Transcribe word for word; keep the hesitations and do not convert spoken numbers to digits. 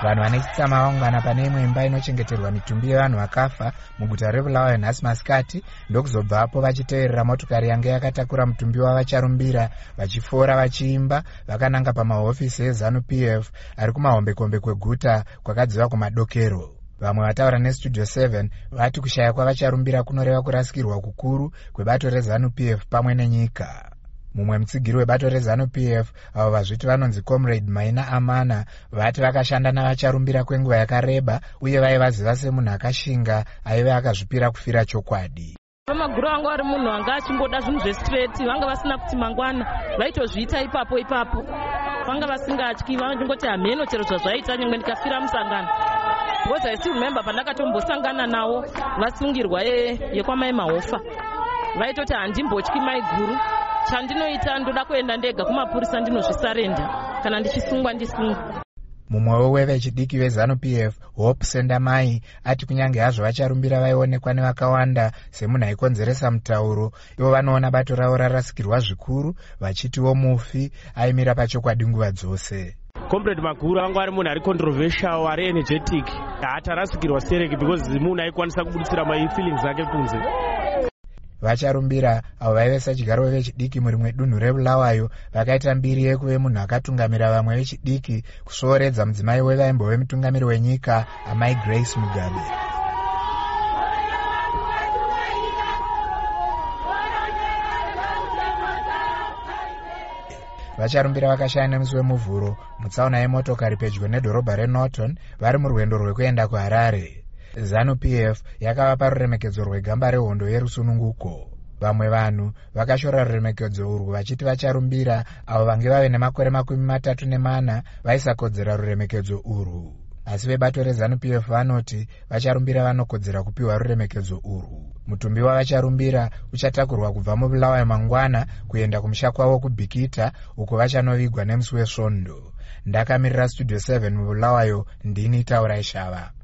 Vanhu vane chitsama vaungana pane imwe imba inochengeterwa mitumbi yevanhu vakafa muguta reBulawayo nhasi masikati, ndokuzobvapo vachiteerera motokari yange yakatakura mutumbi wavacharumbira, vachifora vachiimba vakananga pamahofisi eZANU P F ari kumahombekombe kweguta kwakadziva kumadokero. Vamwe vataura neStudio seven vati kushaya kwavacharumbira kunoreva kurasikirwa kukuru kwebato reZANU P F pamwe nenyika. Mumwe mutsigiri webato reZANU P F avo vazviti vanonzi Comrade Maina Amana vati vakashanda navacharumbira kwenguva yakareba uye vaivaziva semunhu akashinga aive akazvipira kufira chokwadi. Vamaguru vangu vari munhu wanga achimboda zvinhu zvestraight, vanga vasina kuti mangwana vaitozviita ipapo ipapo, vanga vasingatyi, vangoti hameno chero zvazvaita nyangwe ndikafira musangano. Because I still remember pandakatombosangana nawo vasungirwa yekwamai Mahofa, vaitoti handimbotyi maiguru, chandinoita ndoda kuenda ndega kumapurisa ndinozvisarenda kana ndichisungwa ndisungwa. Mumwewo wevechidiki veZANU P F Hope Sendamai ati kunyange hazvo vacharumbira vaionekwa nevakawanda semunhu aikonzeresa mutauro, ivo vanoona bato ravo rarasikirwa zvikuru, vachitiwo mufi aimira pachokwadi nguva dzose. Comrade Maguru anga ari munhu ari controversial, ari energetic, haatarasikirwa sereki because munhu aikwanisa kubuditsira my feelings ake kunze. Vacharumbira avo vaivesa chigaro vechidiki muri rimwe dunhu reBulawayo vakaita mbiri yekuve munhu akatungamira vamwe vechidiki kusooredza mudzimai wevaimbove mutungamiri wenyika amai Grace Mugabe. Vacharumbira vakashaya nemusi wemuvhuro mutsaona yemotokari pedyo nedhorobha reNorton vari murwendo rwekuenda kuHarare. ZANU P F yakavapa ruremekedzo rwegamba rehondo yerusununguko. Vamwe vanhu vakashora ruremekedzo urwu vachiti vacharumbira avo vange vave nemakore makumi matatu nemana vaisakodzera ruremekedzo urwu. Asi vebato reZANU P F vanoti vacharumbira vanokodzera kupiwa ruremekedzo urwu. Mutumbi wavacharumbira uchatakurwa kubva muBulawayo mangwana kuenda kumusha kwavo kuBhikita uko vachanovigwa nemusi weSvondo. Ndakamirira Studio seven muBulawayo, ndini Taurai Shava.